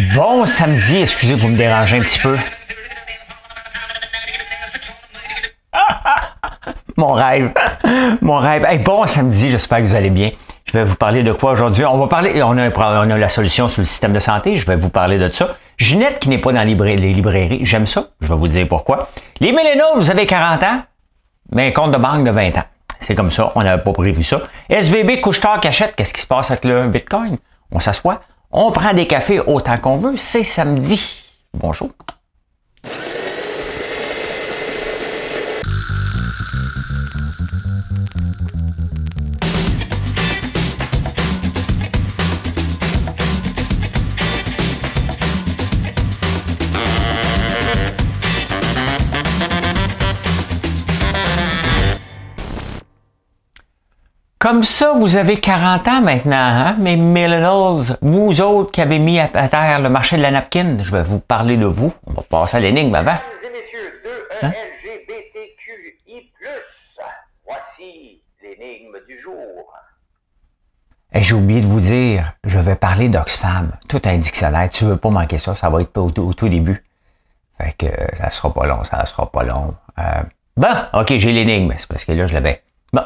Bon samedi, excusez, vous me dérangez un petit peu. Mon rêve. Mon rêve. Hey, bon samedi, j'espère que vous allez bien. Je vais vous parler de quoi aujourd'hui? On va parler, on a la solution sur le système de santé, je vais vous parler de ça. Ginette qui n'est pas dans les librairies, j'aime ça, je vais vous dire pourquoi. Les milléniaux, vous avez 40 ans, mais un compte de banque de 20 ans. C'est comme ça, on n'avait pas prévu ça. SVB, couche-tard, cachette, qu'est-ce qui se passe avec le Bitcoin? On s'assoit, on prend des cafés autant qu'on veut, c'est samedi. Bonjour. Comme ça, vous avez 40 ans maintenant, hein, mes millennials, vous autres qui avez mis à terre le marché de la napkin. Je vais vous parler de vous. On va passer à l'énigme avant. Mesdames et messieurs, de LGBTQI+, voici l'énigme du jour. Et j'ai oublié de vous dire, je vais parler d'Oxfam. Tout un dictionnaire. Tu veux pas manquer ça, ça va être au tout début. Fait que ça sera pas long, ça sera pas long. Bon, ok, j'ai l'énigme. C'est parce que là, je l'avais. Bon.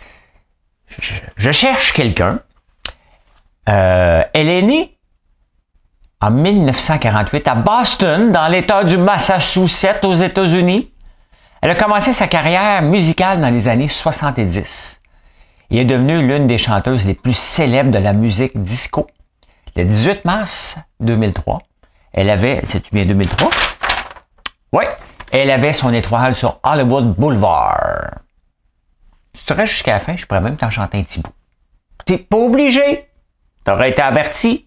Je cherche quelqu'un. Elle est née en 1948 à Boston, dans l'État du Massachusetts, aux États-Unis. Elle a commencé sa carrière musicale dans les années 70 et est devenue l'une des chanteuses les plus célèbres de la musique disco. Le 18 mars 2003, elle avait... C'est-tu bien 2003? Oui. Elle avait son étoile sur Hollywood Boulevard. Si tu restes jusqu'à la fin, je pourrais même t'en chanter un petit bout. T'es pas obligé. T'aurais été averti.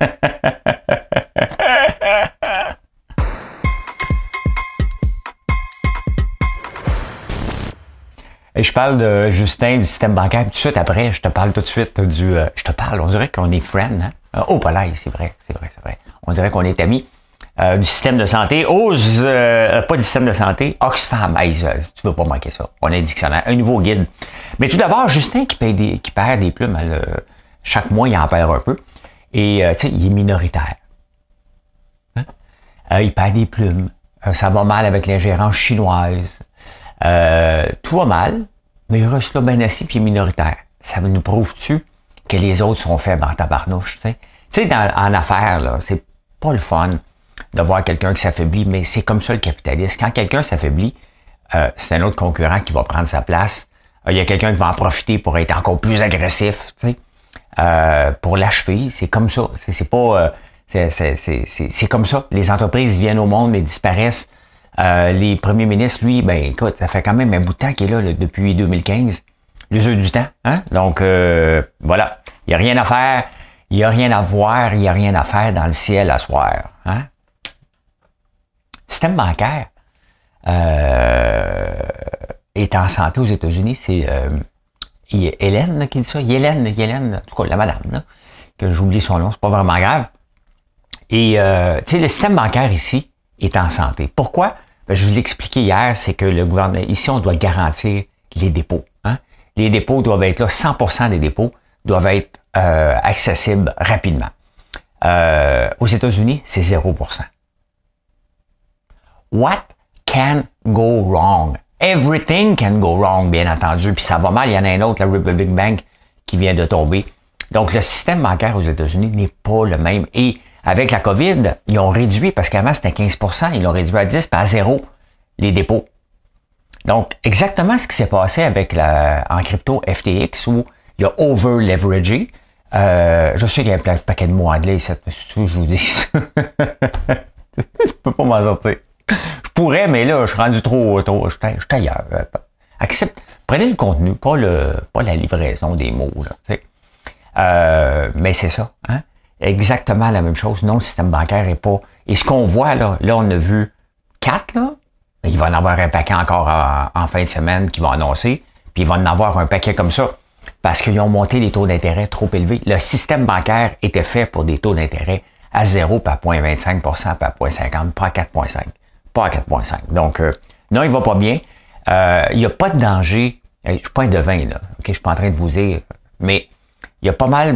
Et je parle de Justin du système bancaire, puis tout de suite après, je te parle tout de suite du... je te parle, on dirait qu'on est friends, hein? Oh, pas là, c'est vrai. On dirait qu'on est amis. Du système de santé, pas du système de santé, Oxfam. Hey, tu veux pas manquer ça. On a un dictionnaire, un nouveau guide. Mais tout d'abord, Justin qui perd des plumes, chaque mois, il en perd un peu. Et, tu sais, il est minoritaire. Hein? Il perd des plumes. Ça va mal avec l'ingérence chinoise. Tout va mal, mais il reste là bien assis puis il est minoritaire. Ça nous prouve-tu que les autres sont faibles en tabarnouche, tu sais? Tu sais, en affaires, là, c'est pas le fun de voir quelqu'un qui s'affaiblit, mais c'est comme ça le capitalisme. Quand quelqu'un s'affaiblit, c'est un autre concurrent qui va prendre sa place. Il y a quelqu'un qui va en profiter pour être encore plus agressif, tu sais, pour l'achever. C'est comme ça. C'est pas, c'est comme ça. Les entreprises viennent au monde et disparaissent. Les premiers ministres, lui, ben écoute, ça fait quand même un bout de temps qu'il est là, depuis 2015. Le jeu du temps, hein? Donc voilà, il n'y a rien à faire. Il n'y a rien à voir, il n'y a rien à faire dans le ciel à soir. Hein? Système bancaire est en santé aux États-Unis. C'est Hélène là, qui dit ça. Hélène, en tout cas, la madame, là, que j'oublie son nom, c'est pas vraiment grave. Et tu sais, le système bancaire ici est en santé. Pourquoi? Ben, je vous l'ai expliqué hier, c'est que le gouvernement, ici, on doit garantir les dépôts. Hein? Les dépôts doivent être là, 100% des dépôts doivent être accessibles rapidement. Aux États-Unis, c'est 0%. What can go wrong? Everything can go wrong, bien entendu. Puis ça va mal, il y en a un autre, la Republic Bank, qui vient de tomber. Donc, le système bancaire aux États-Unis n'est pas le même. Et avec la COVID, ils ont réduit, parce qu'avant, c'était 15%, ils l'ont réduit à 10, puis à 0, les dépôts. Donc, exactement ce qui s'est passé avec en crypto FTX, où il y a over-leveragé. Je sais qu'il y a un paquet de mots anglais, c'est tout je vous dis. Je peux pas m'en sortir. Je pourrais, mais là, je suis rendu trop je suis ailleurs. Prenez le contenu, pas la livraison des mots, là. Mais c'est ça, hein? Exactement la même chose. Non, le système bancaire est pas... Et ce qu'on voit, là, on a vu 4, là. Il va en avoir un paquet encore en fin de semaine qui va annoncer. Puis il va en avoir un paquet comme ça. Parce qu'ils ont monté les taux d'intérêt trop élevés. Le système bancaire était fait pour des taux d'intérêt à 0, puis à 0,25 puis à 0,50, pas à 4,5. Pas à 4,5. Donc, non, il va pas bien. Il n'y a pas de danger. Je ne suis pas un devin, là. Okay? Je ne suis pas en train de vous dire. Mais il y a pas mal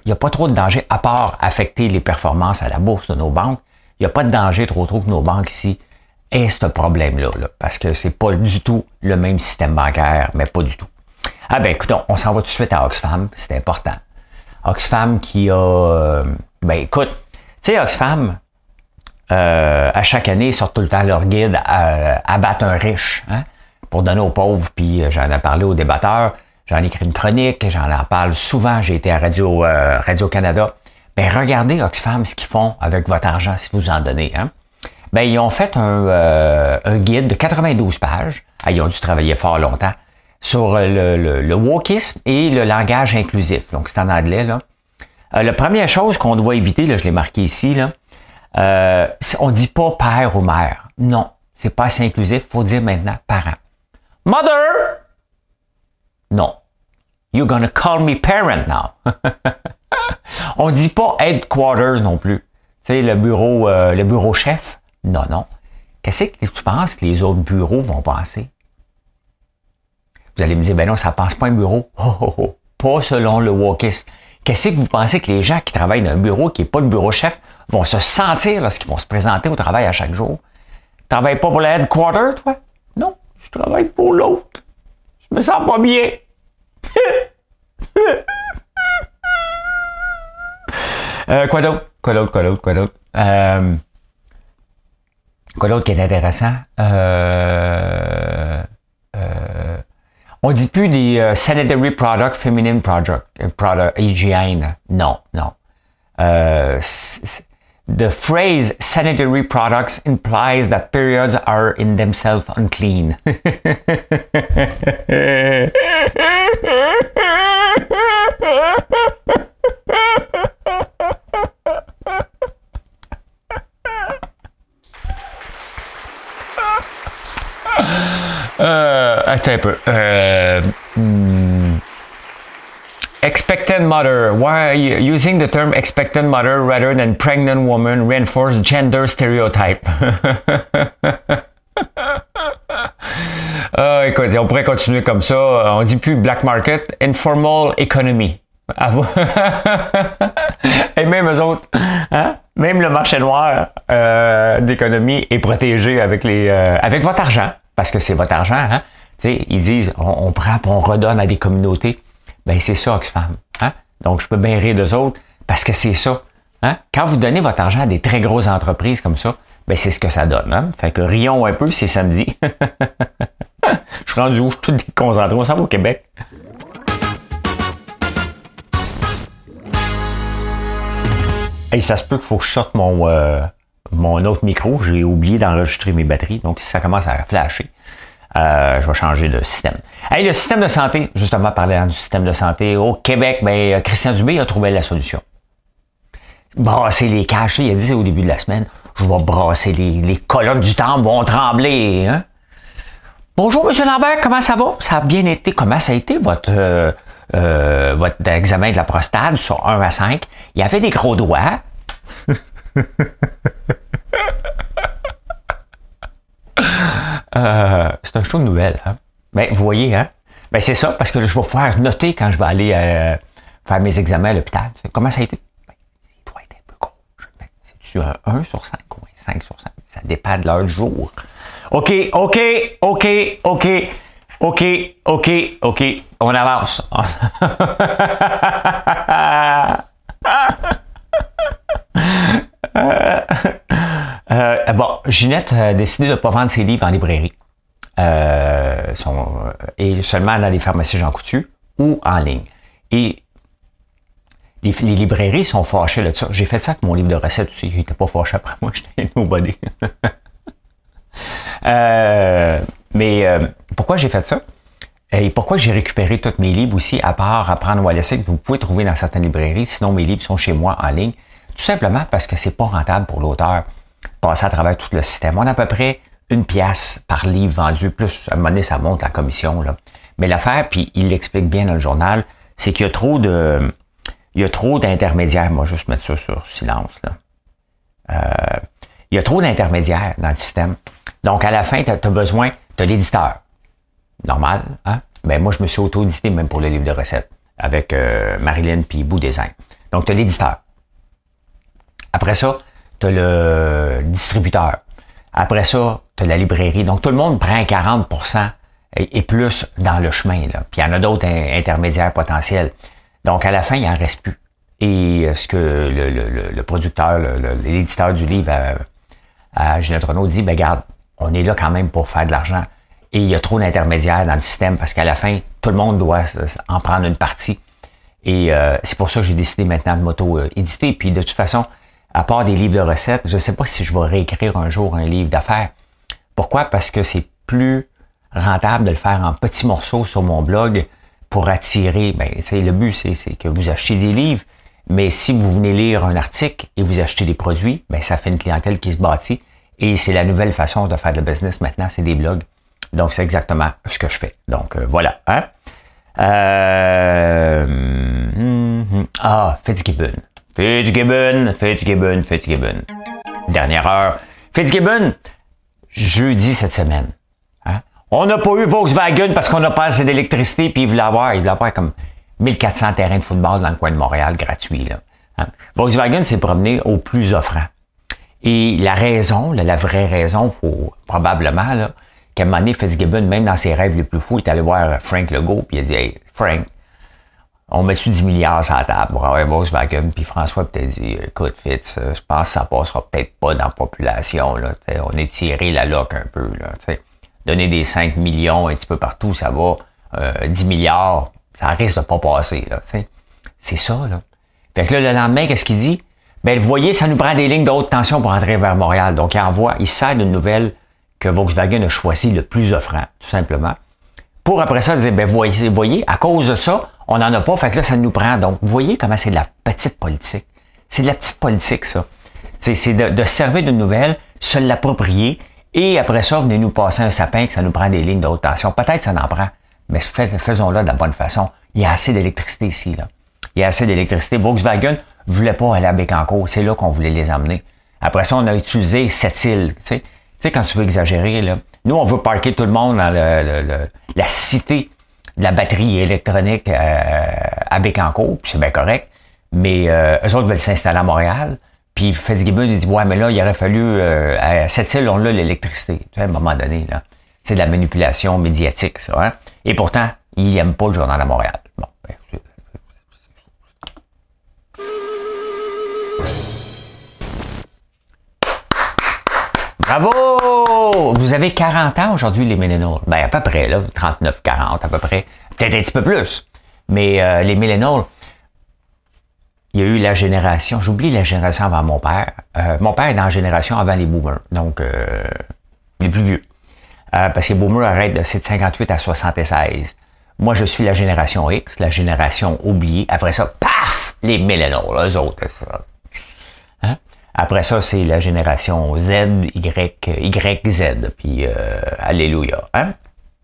il n'y a pas trop de danger, à part affecter les performances à la bourse de nos banques. Il n'y a pas de danger trop que nos banques ici aient ce problème-là, là, parce que c'est pas du tout le même système bancaire, mais pas du tout. Ah ben écoutons, on s'en va tout de suite à Oxfam, c'est important. Oxfam qui a... ben écoute, tu sais, Oxfam, à chaque année, ils sortent tout le temps leur guide à abattre un riche, hein, pour donner aux pauvres, puis j'en ai parlé aux débatteurs, j'en ai écrit une chronique, j'en parle souvent, j'ai été à Radio-Canada. Ben regardez Oxfam, ce qu'ils font avec votre argent, si vous en donnez, hein. Ben ils ont fait un guide de 92 pages, ils ont dû travailler fort longtemps, sur le wokisme et le langage inclusif. Donc, c'est en anglais, là. La première chose qu'on doit éviter, là, je l'ai marqué ici, là, on dit pas père ou mère. Non, c'est pas assez inclusif. Faut dire maintenant parent. Mother! Non. You're gonna call me parent now. On dit pas headquarters non plus. Tu sais, le bureau chef. Non, non. Qu'est-ce que tu penses que les autres bureaux vont penser? Vous allez me dire, ben non, ça pense pas un bureau. Oh, oh, oh. Pas selon le wokisme. Qu'est-ce que vous pensez que les gens qui travaillent dans un bureau qui n'est pas le bureau chef vont se sentir lorsqu'ils vont se présenter au travail à chaque jour? Tu travailles pas pour le headquarter, toi? Non, je travaille pour l'autre. Je me sens pas bien. Quoi d'autre? Quoi d'autre qui est intéressant? On dit plus des sanitary product, feminine product, hygiene. Non, non. The phrase sanitary products implies that periods are in themselves unclean. Attends un peu. Expectant mother. Why using the term expectant mother rather than pregnant woman reinforce gender stereotype? Écoute, on pourrait continuer comme ça. On dit plus black market, informal economy. Et même eux autres, hein? Même le marché noir d'économie est protégé avec avec votre argent, parce que c'est votre argent, hein? T'sais, ils disent, on prend et on redonne à des communautés. Ben c'est ça, Oxfam. Hein? Donc, je peux bien rire d'eux autres, parce que c'est ça. Hein? Quand vous donnez votre argent à des très grosses entreprises comme ça, ben c'est ce que ça donne. Hein? Fait que rions un peu, c'est samedi. Je suis rendu où? Je suis tout déconcentré. On s'en va au Québec. Hey, ça se peut qu'il faut que je sorte mon autre micro. J'ai oublié d'enregistrer mes batteries. Donc, si ça commence à flasher, je vais changer de système. Hey, le système de santé, justement, parlant du système de santé au Québec, ben, Christian Dubé a trouvé la solution. Brasser les caches, il a dit au début de la semaine, je vais brasser les colonnes du temple vont trembler. Hein? Bonjour, M. Lambert, comment ça va? Ça a bien été. Comment ça a été votre examen de la prostate sur 1 à 5? Il y avait des gros doigts. C'est un show de nouvelles. Hein? Ben, vous voyez, hein? Ben, c'est ça, parce que je vais pouvoir noter quand je vais aller faire mes examens à l'hôpital. Comment ça a été? Ben, il doit être un peu gros. C'est-tu un 1 sur 5 ou un 5 sur 5? Ça dépend de l'heure du jour. OK. On avance. Bon, Ginette a décidé de ne pas vendre ses livres en librairie. Et seulement dans les pharmacies Jean Coutu ou en ligne. Et les librairies sont fâchées là-dessus. J'ai fait ça avec mon livre de recettes aussi. Ils n'étaient pas fâchés après moi. J'étais nobody. Mais pourquoi j'ai fait ça? Et pourquoi j'ai récupéré tous mes livres aussi, à part Apprendre ou à laisser, que vous pouvez trouver dans certaines librairies, sinon mes livres sont chez moi en ligne. Tout simplement parce que c'est pas rentable pour l'auteur passer à travers tout le système. On a à peu près 1 pièce par livre vendu, plus à un moment donné, ça monte la commission. Là. Mais l'affaire, puis il l'explique bien dans le journal, c'est qu'il y a trop d'intermédiaires. Moi, juste mettre ça sur silence. Là. Il y a trop d'intermédiaires dans le système. Donc, à la fin, tu as besoin de l'éditeur. Normal, hein? Ben, moi, je me suis auto-édité même pour le livre de recettes avec Marilyn puis Bout Design. Donc, tu as l'éditeur. Après ça, tu as le distributeur. Après ça, tu as la librairie. Donc, tout le monde prend 40% et plus dans le chemin. Là. Puis, il y en a d'autres intermédiaires potentiels. Donc, à la fin, il n'en reste plus. Et ce que le producteur, l'éditeur du livre à Ginette Renault dit, ben regarde, on est là quand même pour faire de l'argent. Et il y a trop d'intermédiaires dans le système parce qu'à la fin, tout le monde doit en prendre une partie. Et c'est pour ça que j'ai décidé maintenant de m'auto-éditer. Puis de toute façon, à part des livres de recettes, je ne sais pas si je vais réécrire un jour un livre d'affaires. Pourquoi? Parce que c'est plus rentable de le faire en petits morceaux sur mon blog pour attirer. Ben, le but, c'est que vous achetiez des livres, mais si vous venez lire un article et vous achetez des produits, ben ça fait une clientèle qui se bâtit. Et c'est la nouvelle façon de faire de business maintenant, c'est des blogs. Donc, c'est exactement ce que je fais. Donc, voilà. Hein? Fitzgibbon. Fitzgibbon. Dernière heure. Fitzgibbon, jeudi cette semaine. Hein? On n'a pas eu Volkswagen parce qu'on n'a pas assez d'électricité, puis il voulait avoir comme 1400 terrains de football dans le coin de Montréal gratuits. Là. Hein? Volkswagen s'est promené au plus offrant. Et la raison, la vraie raison, faut probablement là, qu'à un moment donné, Fitzgibbon, même dans ses rêves les plus fous, il est allé voir Frank Legault, puis il a dit « Hey, Frank, on met-tu 10 milliards sur la table pour avoir Volkswagen? » Puis François a peut-être dit « Écoute, Fitz, je pense que ça passera peut-être pas dans la population. Là, on est tiré la loque un peu. Là, donner des 5 millions un petit peu partout, ça va. 10 milliards, ça risque de pas passer. Là, c'est ça. Là. Fait que là, le lendemain, qu'est-ce qu'il dit? Ben, vous voyez, ça nous prend des lignes de haute tension pour entrer vers Montréal. Donc, il sert d'une nouvelle que Volkswagen a choisi le plus offrant, tout simplement. Pour après ça dire, ben, voyez, à cause de ça, on n'en a pas, fait que là, ça nous prend. Donc, vous voyez comment c'est de la petite politique. C'est de la petite politique, ça. C'est de servir d'une nouvelle, se l'approprier, et après ça, venez nous passer un sapin que ça nous prend des lignes de haute tension. Peut-être ça en prend, mais faisons-le de la bonne façon. Il y a assez d'électricité ici, là. Il y a assez d'électricité. Volkswagen ne voulait pas aller à Bécancour. C'est là qu'on voulait les emmener. Après ça, on a utilisé cette île. Tu sais, quand tu veux exagérer, là. Nous, on veut parquer tout le monde dans la cité de la batterie électronique à Bécancour, puis c'est bien correct. Mais eux autres veulent s'installer à Montréal. Puis Fitzgibbon, il dit, ouais, mais là, il aurait fallu, à cette île, on a l'électricité. Tu sais, à un moment donné, là. C'est de la manipulation médiatique, ça. Hein? Et pourtant, il n'aime pas le journal à Montréal. Bon, ben, bravo! Vous avez 40 ans aujourd'hui, les millennials. Ben, à peu près, là, 39, 40, à peu près. Peut-être un petit peu plus. Mais les millennials, il y a eu la génération, j'oublie la génération avant mon père. Mon père est dans la génération avant les boomers, donc les plus vieux. Parce que les boomers arrêtent de 58 à 76. Moi, je suis la génération X, la génération oubliée. Après ça, paf! Les millennials, eux autres. Hein? Après ça, c'est la génération Z, YZ, puis alléluia. Hein?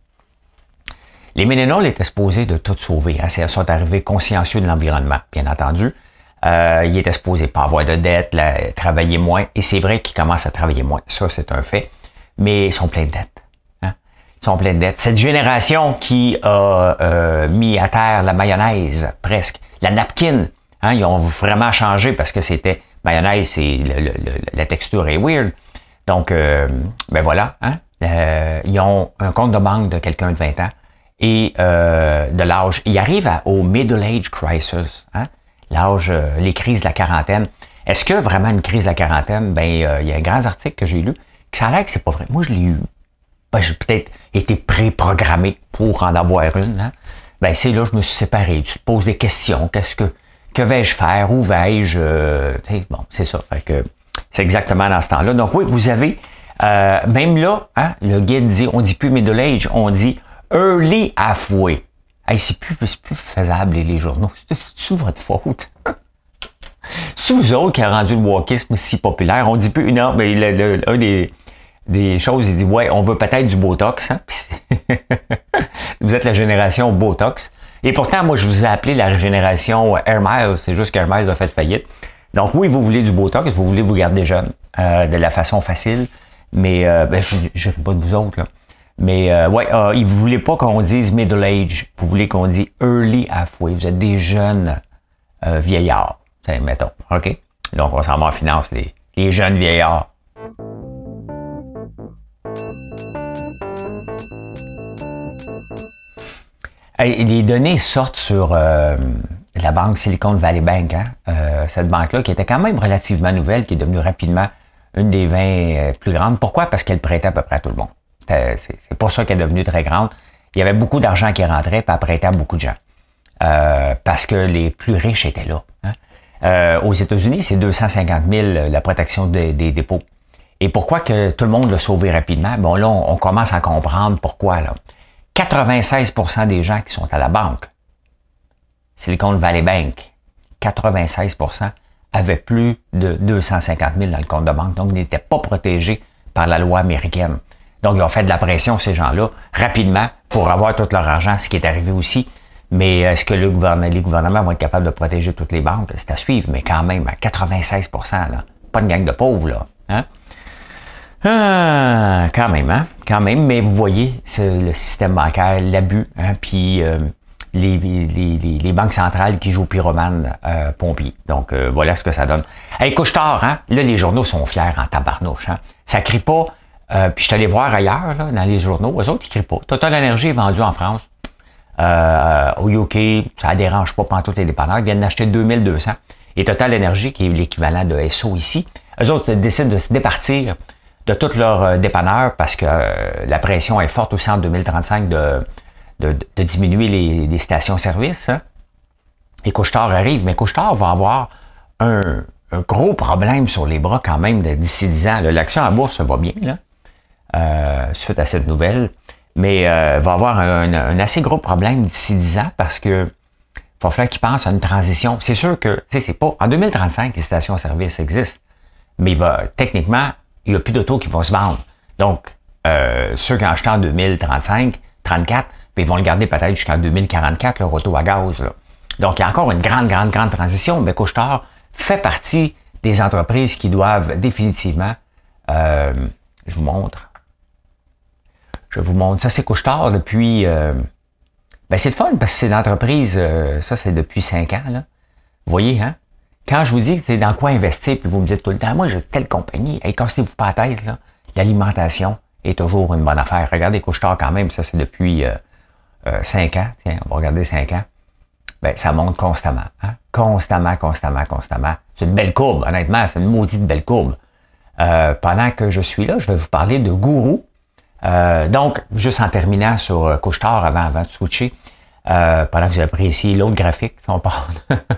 Les millennials étaient supposés de tout sauver. Hein? Ils sont arrivés consciencieux de l'environnement, bien entendu. Ils étaient supposés pas avoir de dette, travailler moins. Et c'est vrai qu'ils commencent à travailler moins. Ça, c'est un fait. Mais ils sont pleins de dettes. Hein? Ils sont pleins de dettes. Cette génération qui a mis à terre la mayonnaise, presque, la napkin, hein? Ils ont vraiment changé parce que c'était mayonnaise, c'est la texture est weird. Donc, ben voilà. Hein? Ils ont un compte de banque de quelqu'un de 20 ans et de l'âge. Ils arrivent au middle age crisis. Hein? L'âge, les crises de la quarantaine. Est-ce que vraiment une crise de la quarantaine? Ben, il y a un grand article que j'ai lu que ça a l'air que c'est pas vrai. Moi, je l'ai eu. Ben, j'ai peut-être été préprogrammé pour en avoir une. Hein? Ben, c'est là, je me suis séparé. Tu te poses des questions. Que vais-je faire? Où vais-je? Bon, c'est ça. Fait que c'est exactement dans ce temps-là. Donc oui, vous avez, même là, hein, le guide dit, on dit plus middle age, on dit early halfway. Hey, c'est plus faisable, les journaux. C'est votre faute. C'est vous autres qui a rendu le wokisme si populaire. On dit plus, non, mais un des choses, il dit, ouais, on veut peut-être du Botox. Hein? Vous êtes la génération Botox. Et pourtant, moi, je vous ai appelé la génération Air Miles. C'est juste qu'Air Miles a fait faillite. Donc oui, vous voulez du Botox, vous voulez vous garder jeune de la façon facile. Mais ben, je ne ris pas de vous autres, là. Mais ouais, ils ne voulaient pas qu'on dise middle age. Vous voulez qu'on dise early halfway. Vous êtes des jeunes vieillards. mettons. OK? Donc, on s'en va en finance, les jeunes vieillards. Hey, les données sortent sur la banque Silicon Valley Bank. Hein? Cette banque-là, qui était quand même relativement nouvelle, qui est devenue rapidement une des 20 plus grandes. Pourquoi? Parce qu'elle prêtait à peu près à tout le monde. C'est pour ça qu'elle est devenue très grande. Il y avait beaucoup d'argent qui rentrait, puis elle prêtait à beaucoup de gens. Parce que les plus riches étaient là. Hein? Aux États-Unis, c'est 250 000 la protection des dépôts. Et pourquoi que tout le monde l'a sauvé rapidement? Bon, là, on commence à comprendre pourquoi. Là. 96% des gens qui sont à la banque, Silicon Valley Bank, 96% avaient plus de 250 000 dans le compte de banque, donc n'étaient pas protégés par la loi américaine. Donc, ils ont fait de la pression, ces gens-là, rapidement, pour avoir tout leur argent, ce qui est arrivé aussi. Mais est-ce que les gouvernements vont être capables de protéger toutes les banques? C'est à suivre, mais quand même, à 96%, là, pas une gang de pauvres, là. Hein? Quand même, hein? Quand même, mais vous voyez, c'est le système bancaire, l'abus, hein? Puis les banques centrales qui jouent pyromane pompiers. Donc, voilà ce que ça donne. Hey, couche-tard, hein? Là, les journaux sont fiers en tabarnouche, hein? Ça crie pas. Puis je suis allé voir ailleurs, là, dans les journaux, eux autres, ils crient pas. Total Energy est vendu en France. Au UK, ça ne dérange pas pantoute les dépanneurs. Ils viennent d'acheter 2200. Et Total Energy, qui est l'équivalent de SO ici, eux autres décident de se départir de tous leurs dépanneurs parce que la pression est forte aussi en 2035 de diminuer les stations-service. Hein. Et Couche-Tard arrive, mais Couche-Tard va avoir un gros problème sur les bras quand même d'ici 10 ans. L'action à bourse va bien, là, suite à cette nouvelle, mais va avoir un assez gros problème d'ici 10 ans parce que il va falloir qu'ils pensent à une transition. C'est sûr que, tu sais, c'est pas... En 2035, les stations-service existent, mais techniquement, il n'y a plus d'autos qui vont se vendre. Donc, ceux qui ont acheté en 2035, 34, puis ils vont le garder peut-être jusqu'en 2044, leur auto à gaz. Là. Donc, il y a encore une grande transition, mais Couche-Tard fait partie des entreprises qui doivent définitivement... je vous montre. Ça, c'est Couche-Tard depuis... c'est le fun parce que c'est l'entreprise, ça, c'est depuis 5 ans. Là. Vous voyez, hein? Quand je vous dis que c'est dans quoi investir, puis vous me dites tout le temps, moi, j'ai telle compagnie, hey, cassez-vous pas la tête, là. L'alimentation est toujours une bonne affaire. Regardez Couche-Tard quand même, ça, c'est depuis 5 ans. Tiens, on va regarder 5 ans. Ça monte constamment. Hein? Constamment. C'est une belle courbe, honnêtement, c'est une maudite belle courbe. Pendant que je suis là, je vais vous parler de Gourou. Donc, juste en terminant sur Couche-Tard avant de switcher, pendant que vous appréciez l'autre graphique, on part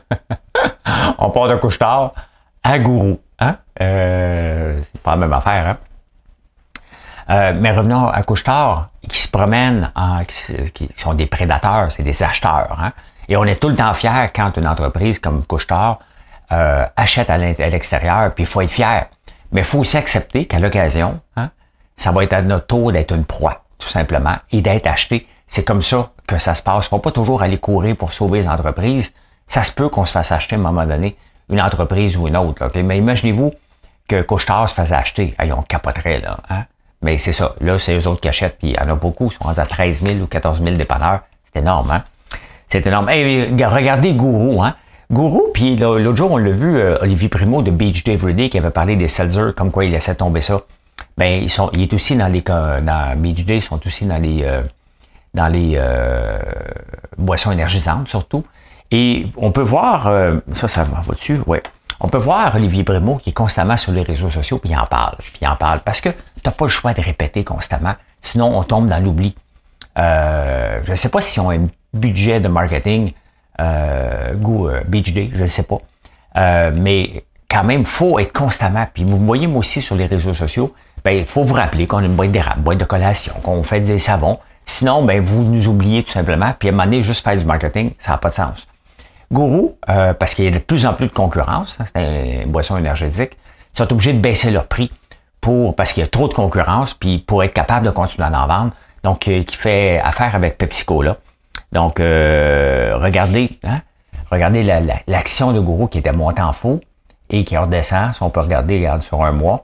de Couche-Tard à Gourou. Hein? C'est pas la même affaire. Hein? Mais revenons à Couche-Tard, qui se promènent, qui sont des prédateurs, c'est des acheteurs. Hein? Et on est tout le temps fiers quand une entreprise comme Couche-Tard achète à l'extérieur, puis il faut être fier. Mais il faut aussi accepter qu'à l'occasion, hein, ça va être à notre tour d'être une proie, tout simplement, et d'être acheté. C'est comme ça que ça se passe. Il ne faut pas toujours aller courir pour sauver les entreprises. Ça se peut qu'on se fasse acheter à un moment donné une entreprise ou une autre. Là, okay? Mais imaginez-vous que Couche-Tard se fasse acheter. Hey, on capoterait, là. Hein? Mais c'est ça. Là, c'est eux autres qui achètent. Puis il y en a beaucoup. Ils sont rendus à 13 000 ou 14 000 dépanneurs. C'est énorme, hein? C'est énorme. Hey, regardez Gourou, hein? Gourou, puis l'autre jour, on l'a vu, Olivier Primo de Beach Day Everyday qui avait parlé des seltzers, comme quoi il laissait tomber ça. Il est aussi dans Beach Day, ils sont aussi dans les boissons énergisantes, surtout. Et on peut voir, ça m'en va dessus, ouais. On peut voir Olivier Primo qui est constamment sur les réseaux sociaux, puis il en parle, parce que t'as pas le choix de répéter constamment, sinon on tombe dans l'oubli. Je ne sais pas si on a un budget de marketing, Beach Day, je ne sais pas. Mais quand même, il faut être constamment. Puis vous me voyez, moi aussi, sur les réseaux sociaux, il faut vous rappeler qu'on a une boîte d'érable, boîte de collation, qu'on fait des savons. Sinon, vous nous oubliez tout simplement. Puis à un moment donné, juste faire du marketing, ça n'a pas de sens. Gourou, parce qu'il y a de plus en plus de concurrence, hein, c'est une boisson énergétique, ils sont obligés de baisser leur prix parce qu'il y a trop de concurrence, puis pour être capable de continuer à en vendre. Donc, qui fait affaire avec PepsiCo, là. Donc, regardez l'action de Gourou qui était montée en faux et qui redescend. Si on peut regarder sur un mois.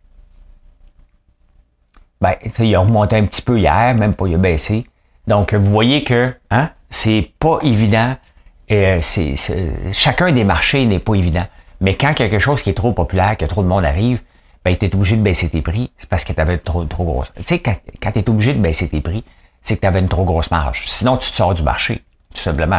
Il a remonté un petit peu hier, même pas, il a baissé. Donc, vous voyez que c'est pas évident chacun des marchés n'est pas évident. Mais quand quelque chose qui est trop populaire, que trop de monde arrive, ben, tu es obligé de baisser tes prix. C'est parce que tu avais trop grosse. Tu sais, quand tu es obligé de baisser tes prix, c'est que tu avais une trop grosse marge. Sinon, tu te sors du marché. Tout simplement.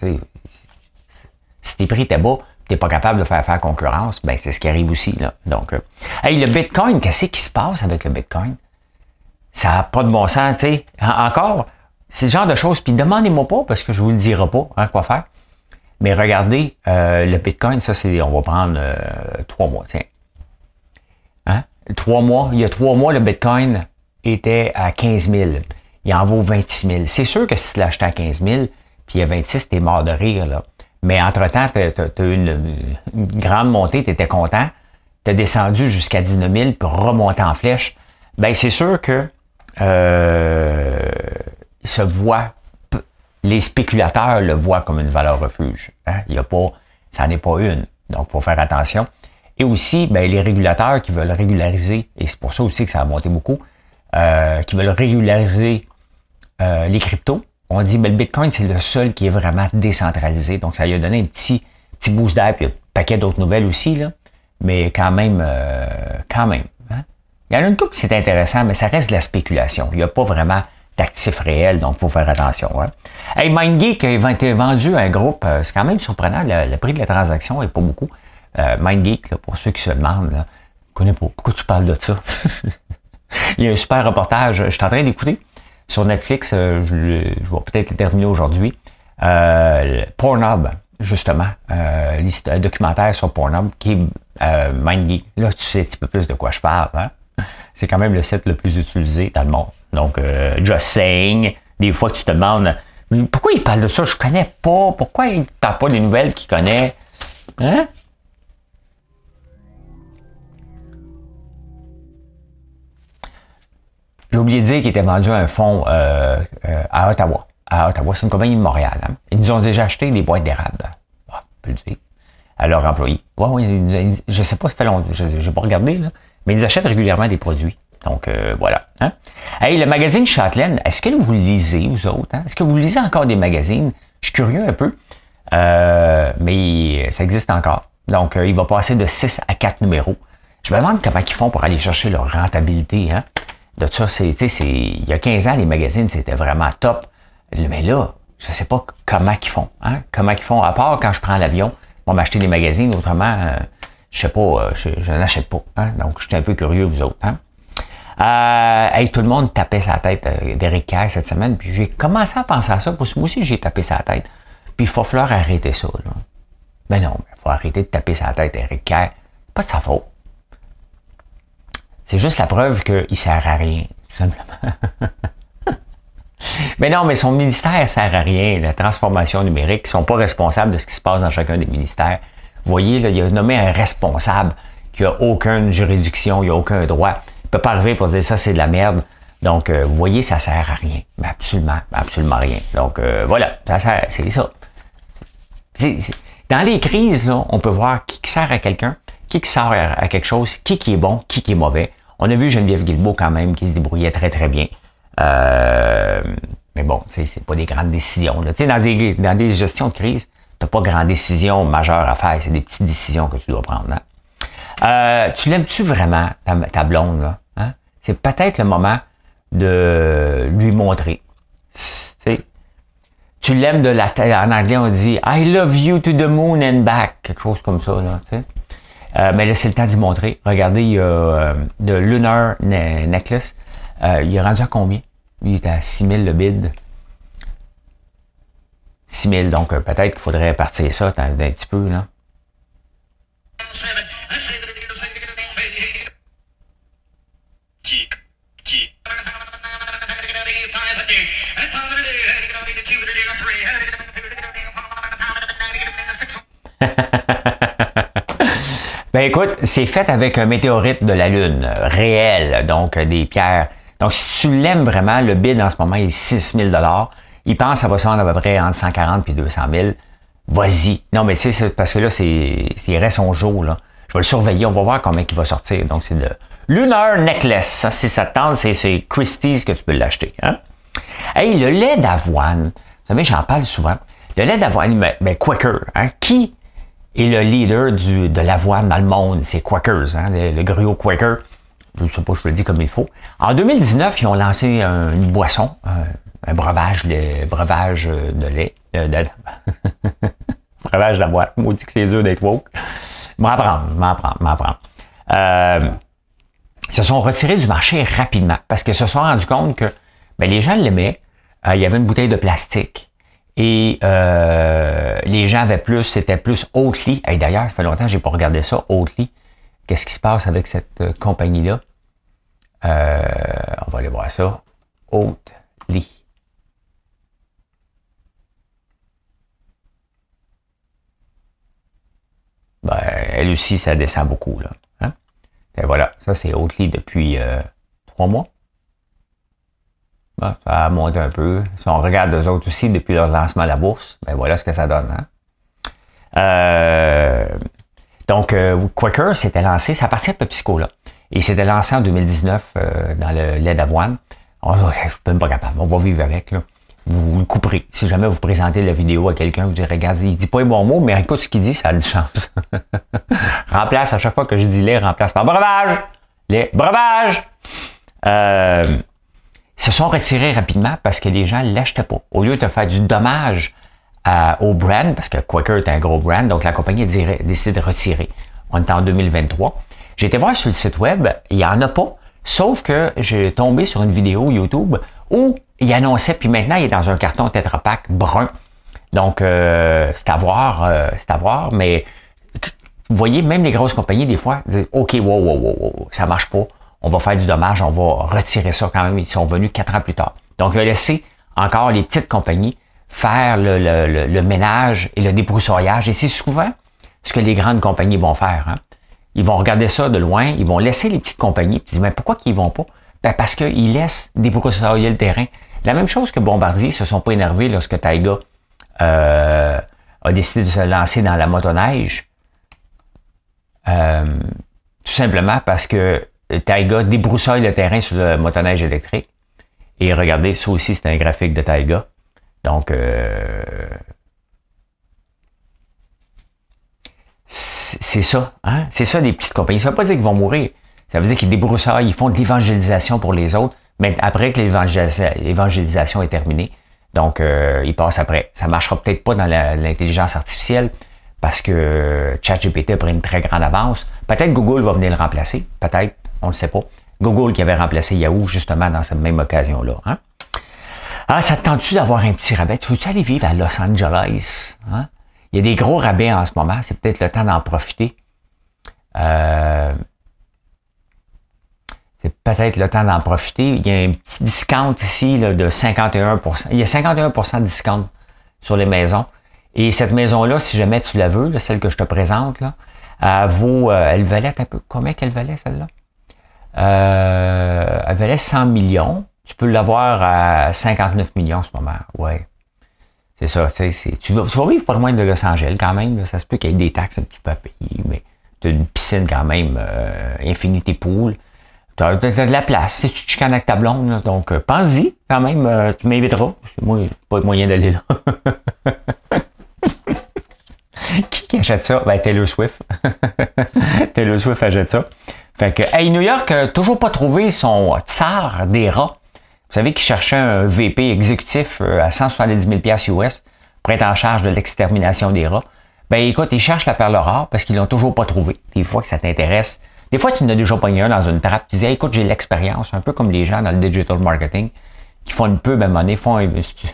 Si tes prix étaient bas, tu n'es pas capable de faire concurrence, ben, c'est ce qui arrive aussi, là. Donc, hey, le Bitcoin, qu'est-ce qui se passe avec le Bitcoin? Ça n'a pas de bon sens, tu sais. Encore, c'est le genre de choses, puis demandez-moi pas, parce que je vous le dirai pas, hein, quoi faire. Mais regardez, le Bitcoin, ça, on va prendre 3 mois, tiens. Hein? 3 mois, il y a 3 mois, le Bitcoin était à 15 000. Il en vaut 26 000. C'est sûr que si tu l'achetais à 15 000, puis il y a 26, t'es mort de rire, là. Mais entre-temps, tu as eu une grande montée, tu étais content. Tu as descendu jusqu'à 19 000, puis remonté en flèche. Ben c'est sûr que il se voit, les spéculateurs le voient comme une valeur refuge. Hein? Il y a pas, ça n'est pas une. Donc, il faut faire attention. Et aussi, ben, les régulateurs qui veulent régulariser, et c'est pour ça aussi que ça a monté beaucoup, qui veulent régulariser les cryptos. On dit, ben, le Bitcoin, c'est le seul qui est vraiment décentralisé. Donc, ça lui a donné un petit boost d'air, puis il y a un paquet d'autres nouvelles aussi, là. Mais quand même. Hein? Il y en a une couple qui c'est intéressant, mais ça reste de la spéculation. Il n'y a pas vraiment d'actifs réels, donc il faut faire attention. Hein? Hey, MindGeek a été vendu à un groupe, c'est quand même surprenant, le prix de la transaction n'est pas beaucoup. MindGeek, là, pour ceux qui se demandent, là, je ne connais pas, pourquoi tu parles de ça? Il y a un super reportage, je suis en train d'écouter. Sur Netflix, je vais peut-être le terminer aujourd'hui. Pornhub, justement, un documentaire sur Pornhub qui est MindGeek. Là, tu sais un petit peu plus de quoi je parle. Hein? C'est quand même le site le plus utilisé dans le monde. Donc, just saying, des fois tu te demandes, mais pourquoi il parle de ça? Je connais pas. Pourquoi il ne parle pas des nouvelles qu'il connaît? Hein? J'ai oublié de dire qu'il était vendu à un fonds à Ottawa. À Ottawa, c'est une compagnie de Montréal. Hein. Ils nous ont déjà acheté des boîtes d'érable. On peut le dire. À leurs employés. Ouais, je sais pas, ça fait longtemps, je n'ai pas regardé, là, mais ils achètent régulièrement des produits. Donc, voilà. Hein. Hey, le magazine Châtelaine, est-ce que vous le lisez, vous autres? Hein? Est-ce que vous lisez encore des magazines? Je suis curieux un peu, mais ça existe encore. Donc, il va passer de 6 à 4 numéros. Je me demande comment ils font pour aller chercher leur rentabilité, hein? De ça, il y a 15 ans, les magazines, c'était vraiment top. Mais là, je sais pas comment ils font. Hein? Comment ils font, à part quand je prends l'avion, on va m'acheter des magazines. Autrement, je sais pas, je n'achète pas. Hein? Donc, je suis un peu curieux, vous autres. Hein? Hey, tout le monde tapait sa tête d'Éric Kerr cette semaine. Puis j'ai commencé à penser à ça. Parce que moi aussi, j'ai tapé sa tête. Puis il faut falloir arrêter ça. Là. Ben non, il faut arrêter de taper sa tête d'Éric Kerr. Pas de sa faute. C'est juste la preuve qu'il sert à rien, tout simplement. Mais non, mais son ministère sert à rien. La transformation numérique, ils sont pas responsables de ce qui se passe dans chacun des ministères. Vous voyez, là, il a nommé un responsable qui a aucune juridiction, il a aucun droit. Il peut pas arriver pour dire ça, c'est de la merde. Donc, vous voyez, ça sert à rien. Mais absolument rien. Donc, voilà, ça sert, c'est ça. Dans les crises, là, on peut voir qui sert à quelqu'un, qui sert à quelque chose, qui est bon, qui est mauvais. On a vu Geneviève Guilbeault quand même qui se débrouillait très très bien. Mais bon, c'est pas des grandes décisions. Tu sais, dans des gestions de crise, t'as pas de grandes décisions majeures à faire. C'est des petites décisions que tu dois prendre. Hein? Tu l'aimes-tu vraiment, ta blonde? Là? Hein? C'est peut-être le moment de lui montrer. T'sais, tu l'aimes de la tête. En anglais, on dit « I love you to the moon and back ». Quelque chose comme ça. Là, t'sais. Mais là, c'est le temps d'y montrer. Regardez, il y a de Lunar Necklace. Il est rendu à combien? Il est à 6 000 le bid. 6 000, donc peut-être qu'il faudrait partir ça un petit peu, là. Ben écoute, c'est fait avec un météorite de la Lune, réel, donc des pierres. Donc si tu l'aimes vraiment, le bid en ce moment est 6 000 $. Il pense que ça va se vendre à peu près entre 140 et 200 000. Vas-y. Non, mais tu sais, parce que là, il reste son jour, là. Je vais le surveiller, on va voir combien il va sortir. Donc c'est le Lunar Necklace. Ça, si ça te tente, c'est Christie's que tu peux l'acheter. Hein? Hey, le lait d'avoine. Vous savez, j'en parle souvent. Le lait d'avoine, ben Quaker, hein, qui est le leader de l'avoine dans le monde? C'est Quakers, hein, le griot Quaker. Je ne sais pas, je le dis comme il faut. En 2019, ils ont lancé une boisson, un breuvage de lait. Breuvage d'avoine. Maudit que c'est dur d'être woke. M'apprendre. Ils se sont retirés du marché rapidement parce qu'ils se sont rendus compte que ben, les gens l'aimaient. Il y avait une bouteille de plastique. Et les gens c'était plus Oatly. Hey, d'ailleurs, ça fait longtemps que je n'ai pas regardé ça, Oatly. Qu'est-ce qui se passe avec cette compagnie-là? On va aller voir ça. Oatly. Ben, elle aussi, ça descend beaucoup, là. Hein? Et voilà, ça c'est Oatly depuis 3 mois. Ben, ça a monté un peu. Si on regarde eux autres aussi depuis leur lancement à la bourse, ben voilà ce que ça donne. Hein? Donc, Quaker s'était lancé, ça appartient à PepsiCo, là. Et s'était lancé en 2019 dans le lait d'avoine. Je ne suis même pas capable, on va vivre avec, là. Vous le couperez. Si jamais vous présentez la vidéo à quelqu'un, vous direz, regarde, il dit pas les bons mots, mais écoute ce qu'il dit, ça a du sens. Remplace, à chaque fois que je dis lait, remplace par breuvage. Lait, breuvage. Ils se sont retirés rapidement parce que les gens ne l'achetaient pas. Au lieu de faire du dommage au brand, parce que Quaker est un gros brand, donc la compagnie a décidé de retirer. On est en 2023. J'ai été voir sur le site web, il n'y en a pas, sauf que j'ai tombé sur une vidéo YouTube où il annonçait, puis maintenant il est dans un carton Tetra Pak brun. Donc, c'est à voir, mais vous voyez, même les grosses compagnies, des fois, disent, OK, wow, ça marche pas, on va faire du dommage, on va retirer ça quand même. Ils sont venus 4 ans plus tard. Donc, il a laissé encore les petites compagnies faire le ménage et le débroussaillage. Et c'est souvent ce que les grandes compagnies vont faire. Hein. Ils vont regarder ça de loin, ils vont laisser les petites compagnies. Puis ils disent, mais pourquoi qu'ils vont pas? Ben parce qu'ils laissent débroussailler le terrain. La même chose que Bombardier, ils se sont pas énervés lorsque Taiga a décidé de se lancer dans la motoneige. Tout simplement parce que Taiga débroussaille le terrain sur le motoneige électrique. Et regardez, ça aussi, c'est un graphique de Taiga. Donc, c'est ça. Hein? C'est ça, les petites compagnies. Ça ne veut pas dire qu'ils vont mourir. Ça veut dire qu'ils débroussaillent, ils font de l'évangélisation pour les autres, mais après que l'évangélisation est terminée. Donc, ils passent après. Ça ne marchera peut-être pas dans l'intelligence artificielle parce que ChatGPT a pris une très grande avance. Peut-être Google va venir le remplacer. Peut-être, on ne le sait pas. Google qui avait remplacé Yahoo justement dans cette même occasion-là. Hein? Ah, ça te tente-tu d'avoir un petit rabais? Tu veux-tu aller vivre à Los Angeles? Hein? Il y a des gros rabais en ce moment. C'est peut-être le temps d'en profiter. C'est peut-être le temps d'en profiter. Il y a un petit discount ici là, de 51%. Il y a 51% de discount sur les maisons. Et cette maison-là, si jamais tu la veux, là, celle que je te présente, là, elle valait un peu. Combien qu'elle valait, celle-là? Elle valait 100 millions. Tu peux l'avoir à 59 millions en ce moment. Ouais. C'est ça. Tu vas vivre pas loin de Los Angeles quand même. Là. Ça se peut qu'il y ait des taxes un petit peu à payer, mais tu as une piscine quand même, Infinity Pool. Tu as de la place. Si tu te chicanes avec ta blonde, là, donc pense-y quand même. Tu m'inviteras. Moi, pas de moyen d'aller là. Qui achète ça? Ben, Taylor Swift. Taylor Swift achète ça. Fait que, hey, New York n'a toujours pas trouvé son tsar des rats. Vous savez qu'il cherchait un VP exécutif à 170 000 US pour être en charge de l'extermination des rats. Ben écoute, ils cherchent la perle rare parce qu'ils l'ont toujours pas trouvé. Des fois que ça t'intéresse. Des fois, tu en as déjà pogné un dans une trappe. Tu disais, écoute, j'ai l'expérience. Un peu comme les gens dans le digital marketing qui font une pub à un moment donné, font un...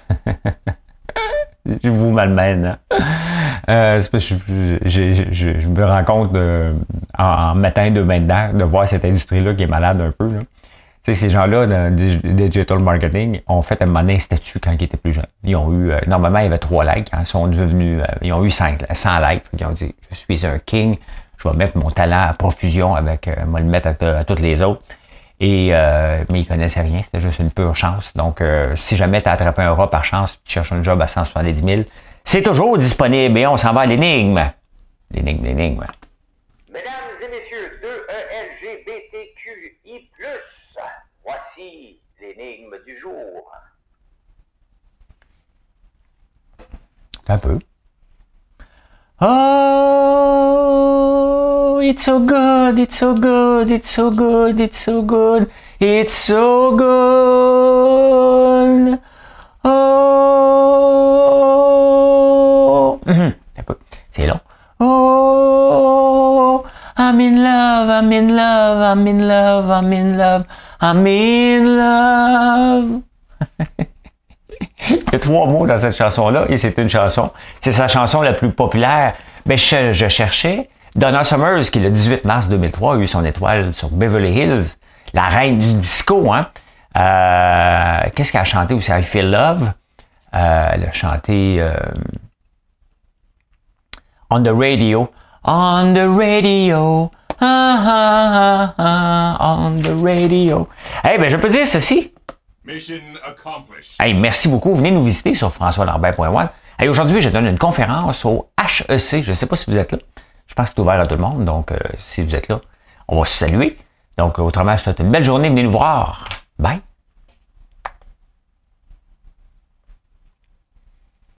Je vous malmène. Hein? C'est parce que je me rends compte en matin de dedans de voir cette industrie-là qui est malade un peu. Là. Tu sais, ces gens-là, dans le digital marketing, ont fait un moment donné un statut quand ils étaient plus jeunes. Ils ont eu, normalement, il y avait 3 likes. Ils sont devenus, ils ont eu 100 likes. Ils ont dit, je suis un king. Je vais mettre mon talent à profusion avec, je vais le mettre à toutes les autres. Et, mais ils connaissaient rien. C'était juste une pure chance. Donc, si jamais tu as attrapé un rat par chance, tu cherches un job à 170 000, c'est toujours disponible. Et on s'en va à l'énigme. L'énigme. Mesdames et messieurs, 2ELGBTQI+, voici l'énigme du jour. Un peu. Oh, it's so good, it's so good, it's so good, it's so good, it's so good. Oh, un peu, c'est long. Oh, I'm in love, I'm in love, I'm in love, I'm in love, I'm in love. Il y a 3 mots dans cette chanson-là, et c'est une chanson. C'est sa chanson la plus populaire. Mais je cherchais Donna Summers, qui le 18 mars 2003 a eu son étoile sur Beverly Hills, la reine du disco. Hein? Qu'est-ce qu'elle a chanté aussi? I Feel Love. Elle a chanté On the Radio. On the radio. On the radio. Eh bien, je peux dire ceci. Mission accomplished. Hey, merci beaucoup. Venez nous visiter sur françoislambert.one. Hey, aujourd'hui, je donne une conférence au HEC. Je ne sais pas si vous êtes là. Je pense que c'est ouvert à tout le monde. Donc, si vous êtes là, on va se saluer. Donc, autrement, je vous souhaite une belle journée. Venez nous voir. Bye.